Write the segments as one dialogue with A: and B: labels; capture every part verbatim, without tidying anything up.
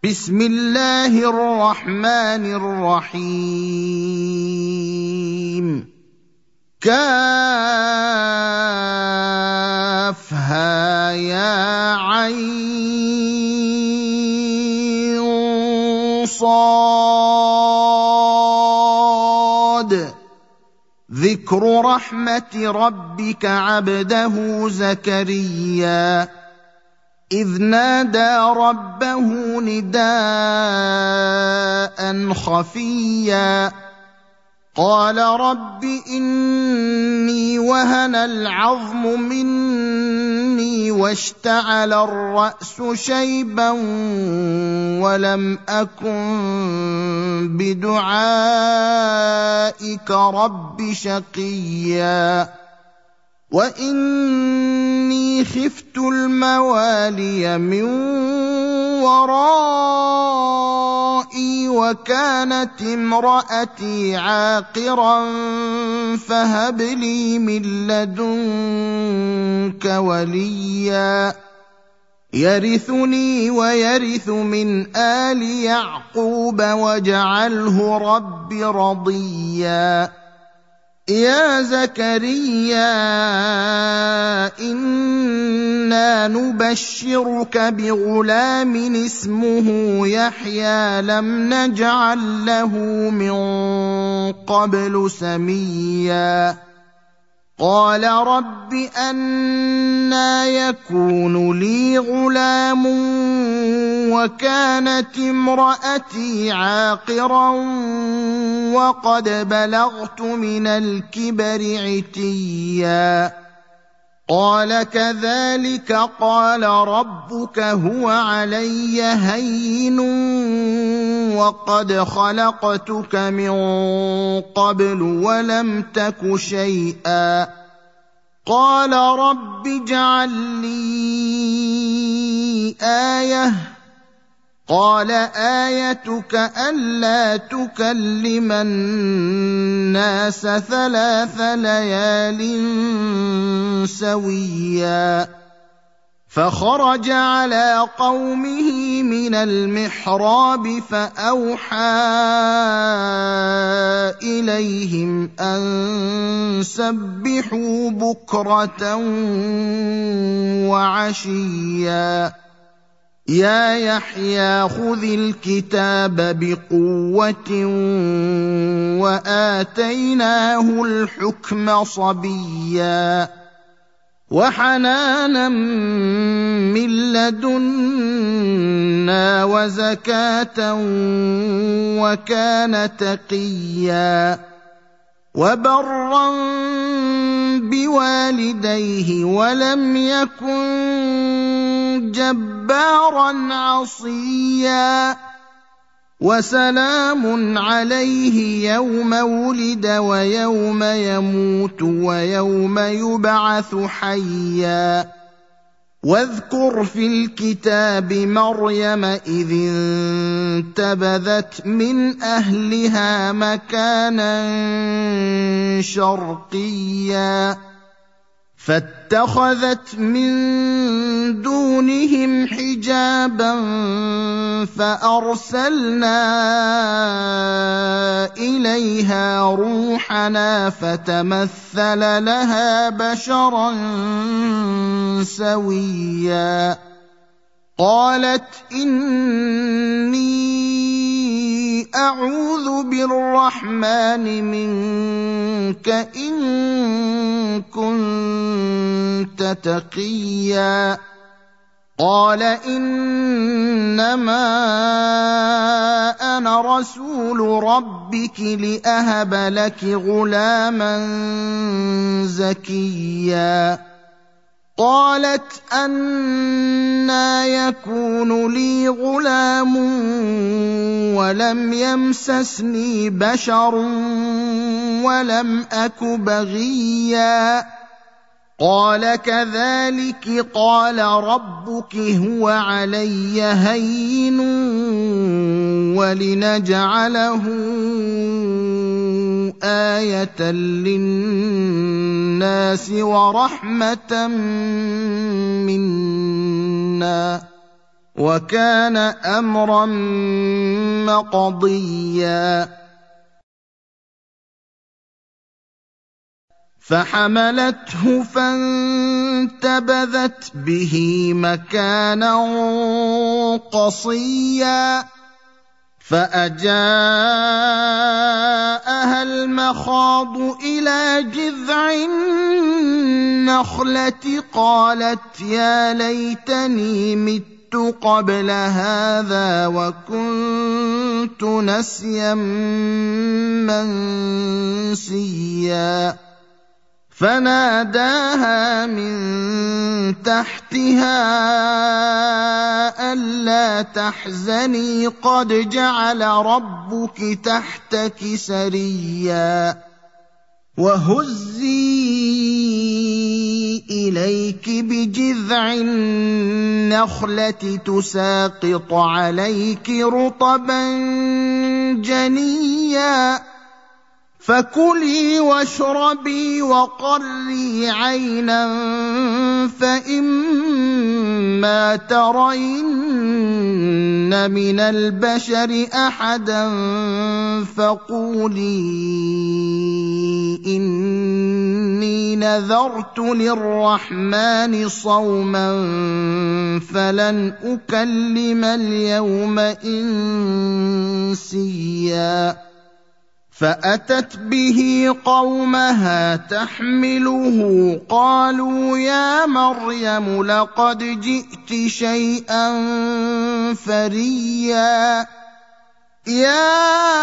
A: بسم الله الرحمن الرحيم كافها يا عين صاد ذكر رحمة ربك عبده زكريا إذ نادى ربه نداء خفيا قال رب إني وهن العظم مني واشتعل الرأس شيبا ولم أكن بدعائك رب شقيا وإني خفت الموالي من ورائي وكانت امرأتي عاقرا فهب لي من لدنك وليا يرثني ويرث من آل يعقوب واجعله رب رضيا يا زكريا إنا نبشرك بغلام اسمه يحيى لم نجعل له من قبل سميا قال رب أنى يكون لي غلام وكانت امرأتي عاقرا وقد بلغت من الكبر عتيا قال كذلك قال ربك هو علي هين وقد خلقتك من قبل ولم تك شيئا قال رب اجعل لي آية قال آيتك ألا تكلم الناس ثلاث ليال سويا فخرج على قومه من المحراب فأوحى إليهم أن سبحوا بكرة وعشيا يا يحيى خذ الكتاب بقوة وآتيناه الحكم صبيا وحنانا من لدنا وزكاة وكان تقيا وبرا بوالديه ولم يكن جبارا عصيا وسلام عليه يوم ولد ويوم يموت ويوم يبعث حيا واذكر في الكتاب مريم إذ انتبذت من أهلها مكانا شرقيا فاتخذت من دونهم حجابا فأرسلنا إليها روحنا فتمثل لها بشرا سويا قالت إني أعوذ بالرحمن منك إن كنت تقيا قال إنما أنا رسول ربك لأهب لك غلاما زكيا قالت أنى يكون لي غلام ولم يمسسني بشر ولم أك بغيا قال كذلك قال ربك هو علي هين ولنجعله آية للناس ورحمة منا وكان أمرا مقضيا فحملته فانتبذت به مكانا قصيا فأجاءها المخاض إلى جذع النخلة قالت يا ليتني مت قبل هذا وكنت نسيا منسيا فناداها من تحتها ألا تحزني قد جعل ربك تحتك سريا وهزي إليك بجذع النخلة تساقط عليك رطبا جنيا فكلي واشربي وقري عينا فإما ترين من البشر أحدا فقولي إني نذرت للرحمن صوما فلن أكلم اليوم إنسيا فأتت به قومها تحمله قالوا يا مريم لقد جئت شيئا فريا يا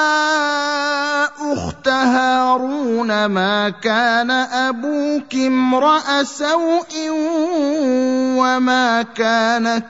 A: أخت هارون ما كان أبوك امرأ سوء وما كانت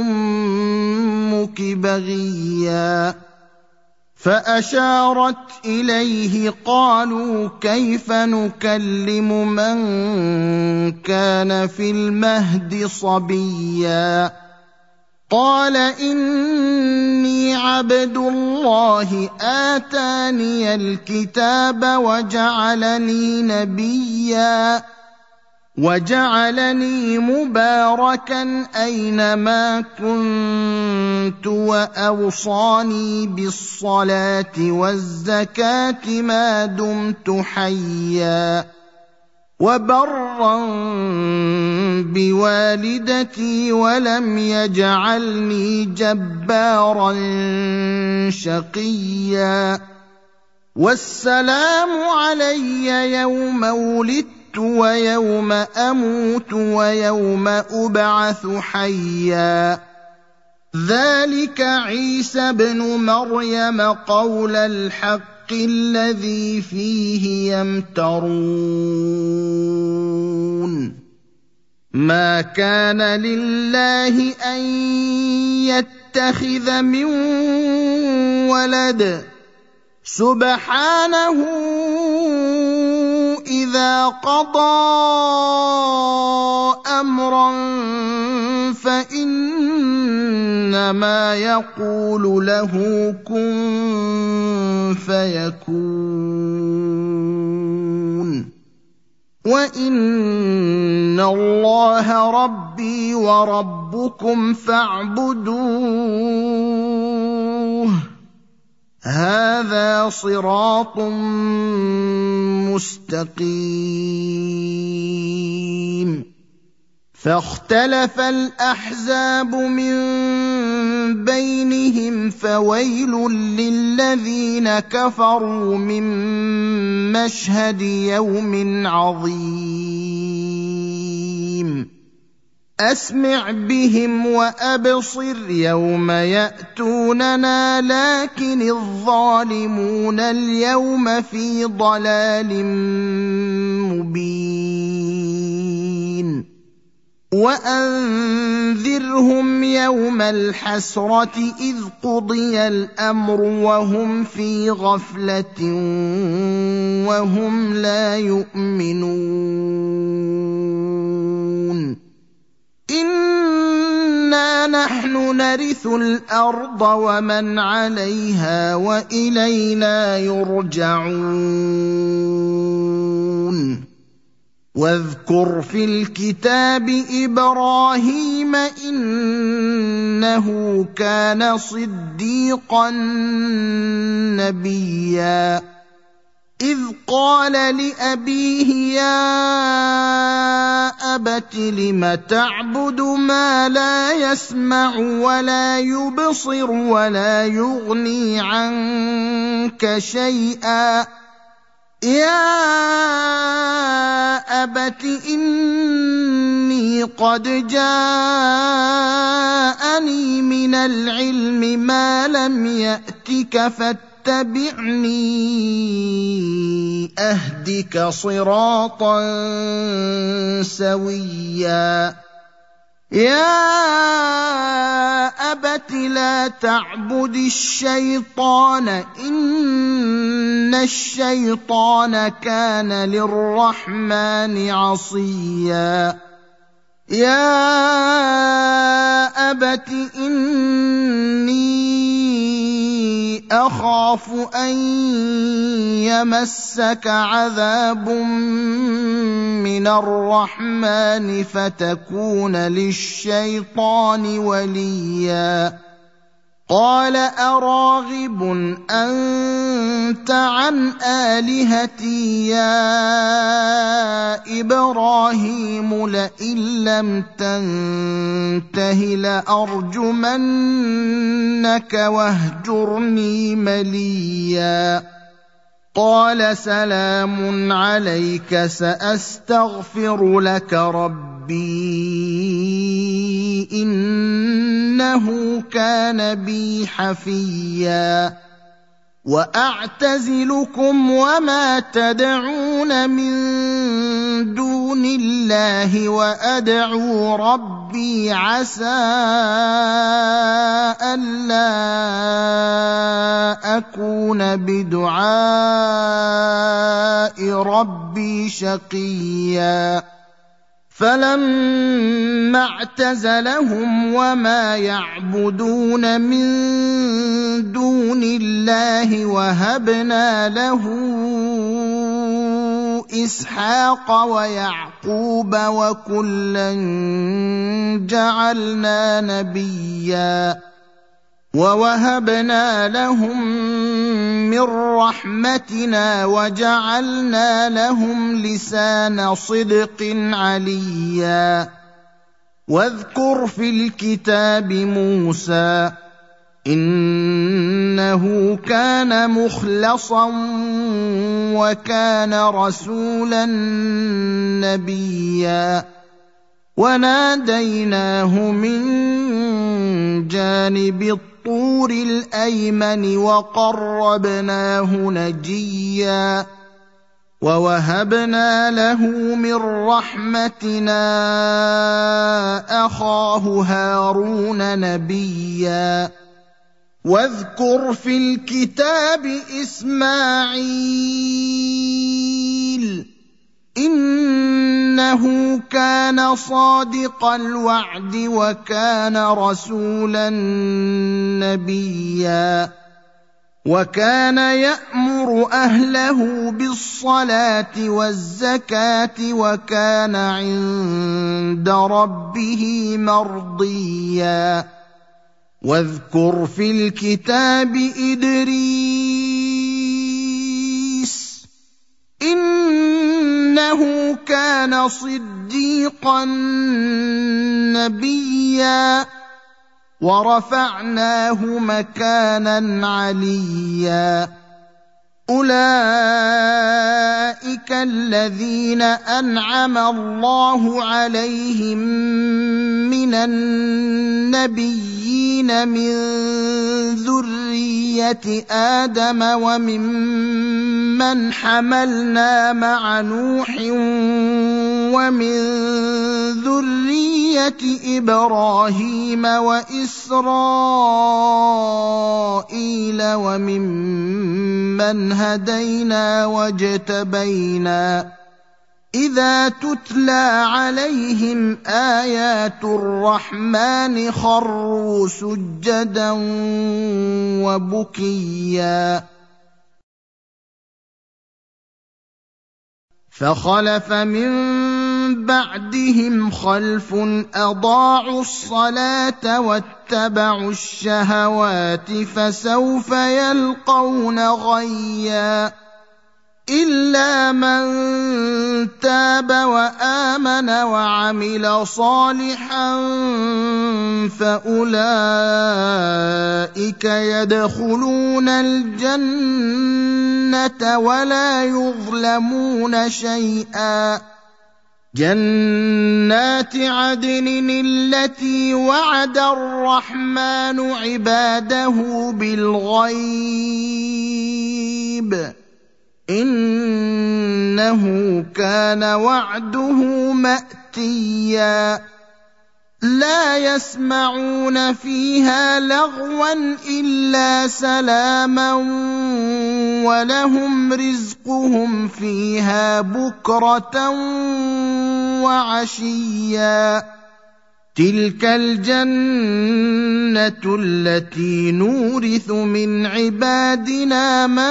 A: أمك بغيا فأشارت إليه قالوا كيف نكلم من كان في المهد صبيا قال إني عبد الله آتاني الكتاب وجعلني نبيا وجعلني مباركا أينما كنت وأوصاني بالصلاة والزكاة ما دمت حيا وبرا بوالدتي ولم يجعلني جبارا شقيا والسلام علي يوم ولدت ويوم أموت ويوم أبعث حيا ذلك عيسى ابن مريم قول الحق الذي فيه يمترون ما كان لله أن يتخذ من ولد سبحانه إذا قضى أمرا فإنما يقول له كن فيكون وإن الله ربي وربكم فاعبدوه هذا صراط مستقيم فاختلف الأحزاب من بينهم فويل للذين كفروا من مشهد يوم عظيم أسمع بهم وأبصر يوم يأتوننا لكن الظالمون اليوم في ضلال مبين وأنذرهم يوم الحسرة إذ قضي الأمر وهم في غفلة وهم لا يؤمنون إنا نحن نرث الأرض ومن عليها وإلينا يرجعون واذكر في الكتاب إبراهيم إنه كان صديقا نبيا إذ قال لأبيه يا أبت لم تعبد ما لا يسمع ولا يبصر ولا يغني عنك شيئا يا أبت إني قد جاءني من العلم ما لم يأتك فاتبعني أهدك صراطا سويا يا أبت لا تعبد الشيطان إن الشيطان كان للرحمن عصيا يا أبت إني أخاف أن يمسك عذاب من الرحمن فتكون للشيطان وليا قال أراغب أنت عن آلهتي يا إبراهيم لئن لم تنته لأرجمنك واهجرني مليا قال سلام عليك سأستغفر لك ربي إنه كان بي حفيا وأعتزلكم وما تدعون من دون الله وأدعو ربي عسى ألا أكون بدعاء ربي شقيا فلما اعتزلهم وما يعبدون من دون الله وهبنا له إسحاق ويعقوب وكلا جعلنا نبيا ووهبنا لهم من رحمتنا وجعلنا لهم لسان صدق عليا واذكر في الكتاب موسى إنه كان مخلصا وكان رسولا نبيا وناديناه من جانب الطور الأيمن وقربناه نجيا ووهبنا له من رحمتنا أخاه هارون نبيا واذكر في الكتاب إسماعيل إنه كان صادق الوعد وكان رسولا نبيا وكان يأمر أهله بالصلاة والزكاة وكان عند ربه مرضيا واذكر في الكتاب إدريس إنه كان صديقا نبيا ورفعناه مكانا عليا أولئك الذين أنعم الله عليهم من النبيين من ذرية آدم وممن حملنا مع نوح ومن ذرية إبراهيم وإسرائيل وممن هدينا واجتبينا إذا تتلى عليهم آيات الرحمن خروا سجدا وبكيا فخلف من بعدهم خلف أضاعوا الصلاة واتبعوا الشهوات فسوف يلقون غيا إلا من تاب وآمن وعمل صالحا فأولئك يدخلون الجنة ولا يظلمون شيئا جنات عدن التي وعد الرحمن عباده بالغيب إنه كان وعده مأتيا لا يسمعون فيها لغوا إلا سلاما ولهم رزقهم فيها بكرة وعشيا تلك الجنة التي نورث من عبادنا من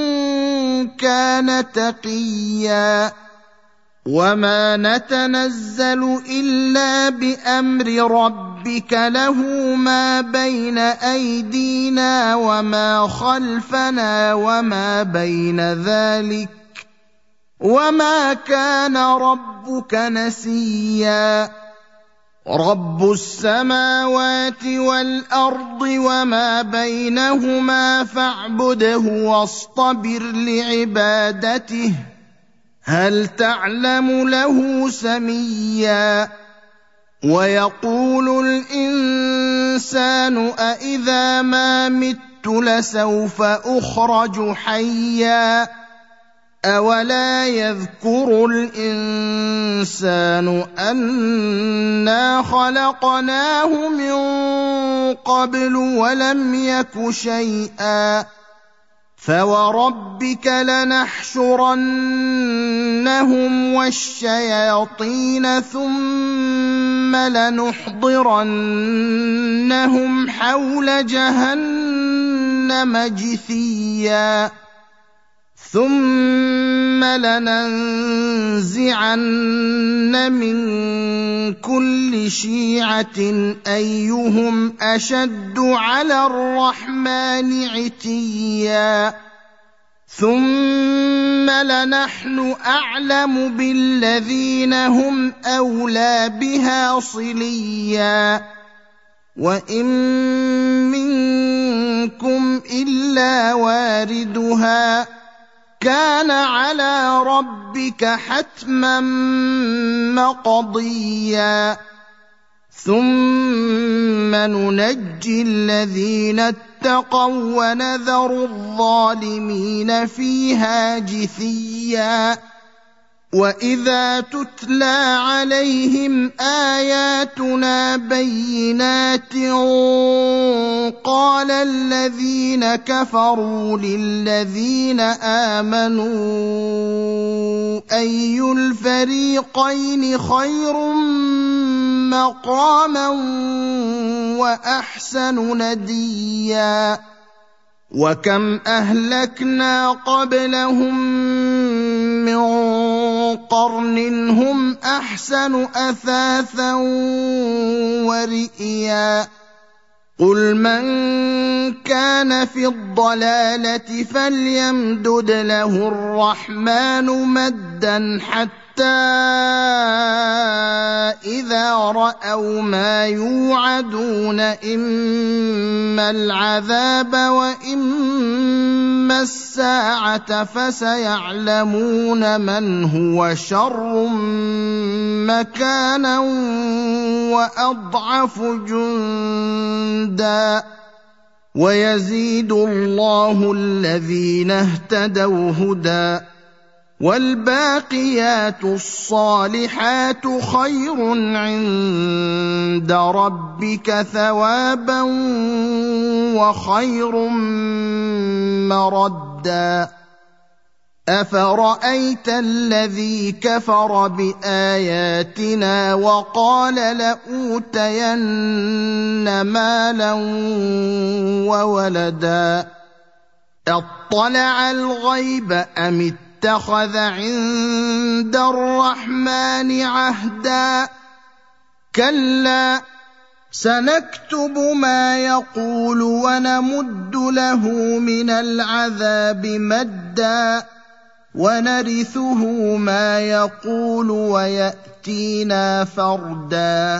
A: كان تقيا وما نتنزل إلا بأمر ربك له ما بين أيدينا وما خلفنا وما بين ذلك وما كان ربك نسيا رب السماوات والأرض وما بينهما فاعبده واصطبر لعبادته هل تعلم له سميا ويقول الإنسان أإذا ما مت لسوف أخرج حيا أولا يذكر الإنسان أنا خلقناه من قبل ولم يك شيئا فوربك لنحشرنهم والشياطين ثم لنحضرنهم حول جهنم جثيا ثم لننزعن من كل شيعة أيهم أشد على الرحمن عتيا ثم لنحن أعلم بالذين هم أولى بها صليا وإن منكم إلا واردها كان على ربك حتما مقضيا ثم ننجي الذين اتقوا ونذر الظالمين فيها جثيا وإذا تتلى عليهم آياتنا بينات قال الذين كفروا للذين آمنوا أي الفريقين خير مقاما وأحسن نديا وكم أهلكنا قبلهم من قرن هم أحسن أثاثا ورئيا قل من كان في الضلالة فليمدد له الرحمن مدا حتى إذا رأوا ما يوعدون إما العذاب وإما الساعة فسيعلمون من هو شر مكانا وأضعف جندا ويزيد الله الذين اهتدوا هدى والباقيات الصالحات خير عند ربك ثوابا وخير مردا أفرأيت الذي كفر بآياتنا وقال لأوتين مالا وولدا أطلع الغيب أم اتخذ عند الرحمن عهدا كلا سنكتب ما يقول ونمد له من العذاب مدا ونرثه ما يقول ويأتينا فردا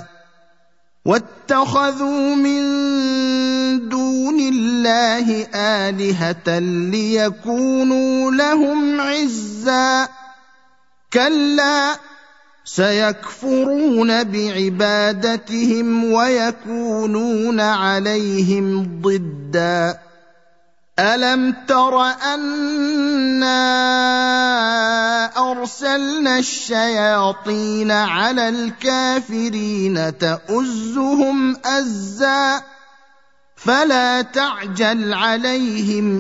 A: واتخذوا من دون الله آلهة ليكونوا لهم عزا كلا سيكفرون بعبادتهم ويكونون عليهم ضدا ألم تر أنا أرسلنا الشياطين على الكافرين تؤزهم أزا فلا تعجل عليهم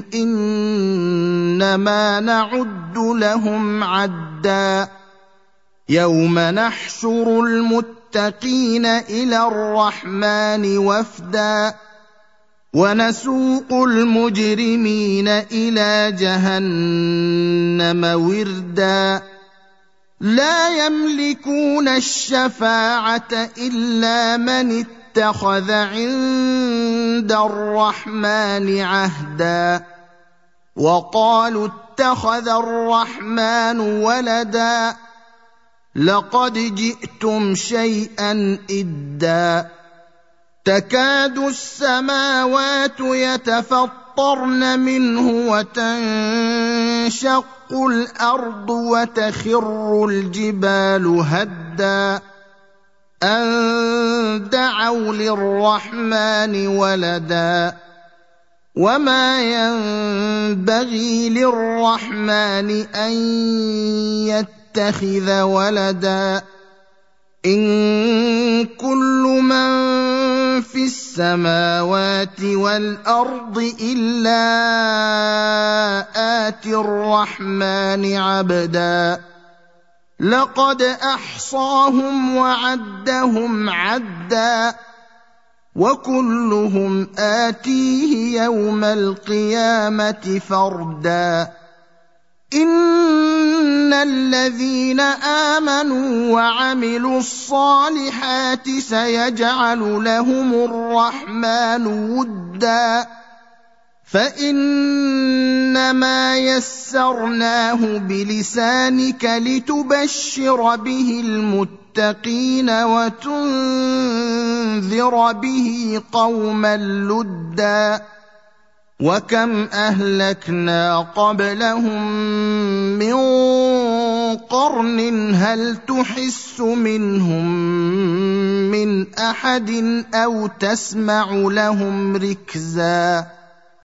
A: إنما نعد لهم عدا يوم نحشر المتقين إلى الرحمن وفدا ونسوق المجرمين إلى جهنم وردا لا يملكون الشفاعة إلا من اتخذ عند الرحمن عهدا وقالوا اتخذ الرحمن ولدا لقد جئتم شيئا إدا تكاد السماوات يتفطرن منه وتنشق الأرض وتخر الجبال هدا أن دعوا للرحمن ولدا وما ينبغي للرحمن أن يتخذ ولدا إن كل من في السماوات والأرض إلا آتي الرحمن عبدا لقد أحصاهم وعدهم عدا وكلهم آتيه يوم القيامة فردا إن الذين آمنوا وعملوا الصالحات سيجعل لهم الرحمن ودا فإنما يسرناه بلسانك لتبشر به المتقين وتنذر به قوما لدا وكم أهلكنا قبلهم من قرن هل تحس منهم من أحد أو تسمع لهم ركزا